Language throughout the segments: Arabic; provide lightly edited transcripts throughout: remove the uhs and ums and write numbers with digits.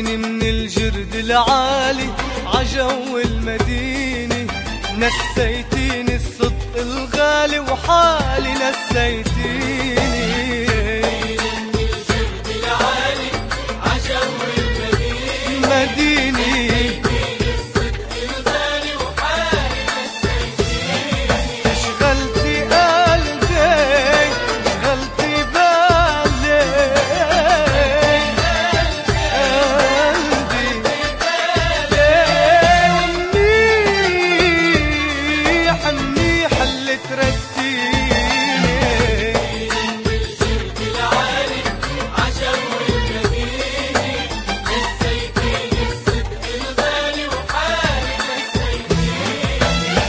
نسيتيني من الجرد العالي عجو المدينة، نسيتيني الصدق الغالي وحالي نسيتيني. من الجرد العالي عجو المدينة، نسيتيني الصدق الغالي وحالي نسيتيني. شغلتي قلبي شغلتي بالي منيح اللي تركتيني. من الجرد العالي عجو المدينة، نسيتيني الصدق الغالي وحالي نسيتيني.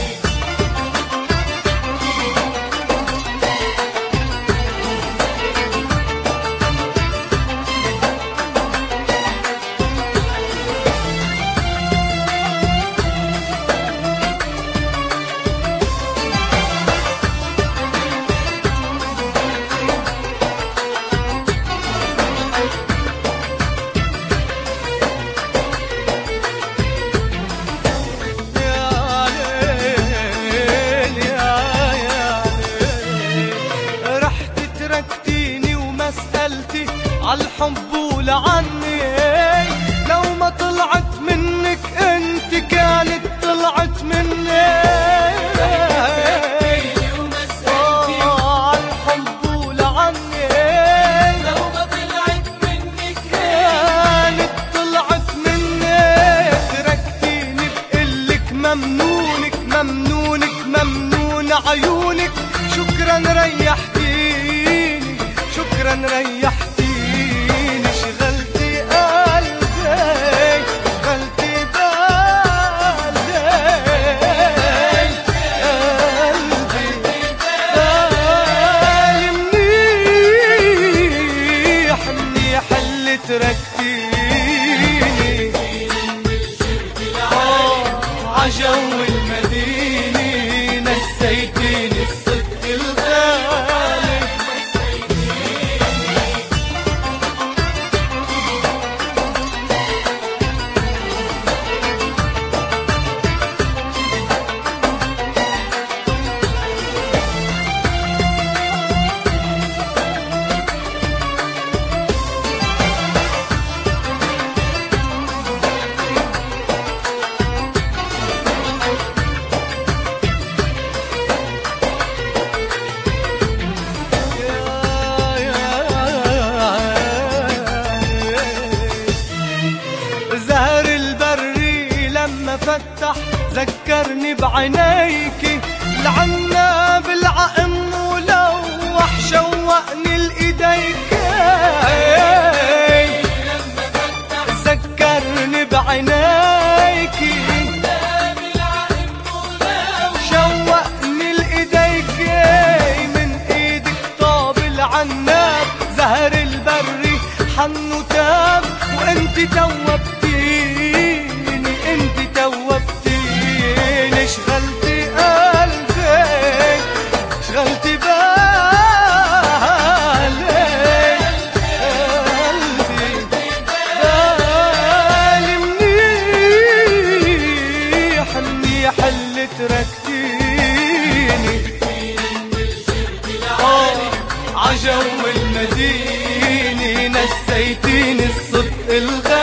عالحب ولعني لو ما طلعت منك انت كانت طلعت مني. عالحب ولعني لو ما طلعت منك كانت طلعت مني. تركتيني بقلك ممنونك ممنونك ممنون عيونك. شكرا ريحتيني شكرا ريحتيني. شغلتي قلبي شغلتي بالي قلبي بالي منيح منيح اللي تركتيني. من الجرد العالي عجو المدينة، نسيتيني الصدق الغالي. زهر البري لما فتح ذكرني بعينيكي. العناب العقم ولوح شوقني لإيديك. لما فتح ذكرني بعينيكي شوقني لإيديك. من إيدك طاب العناب زهر البري حن وتاب. وانت توبتيني انت توبتيني. شغلتي قلبي شغلتي بالي قلبي بالي منيح منيح اللي تركتيني. من الجرد العالي عجو المدينة، نسيتيني الصدق الغالي.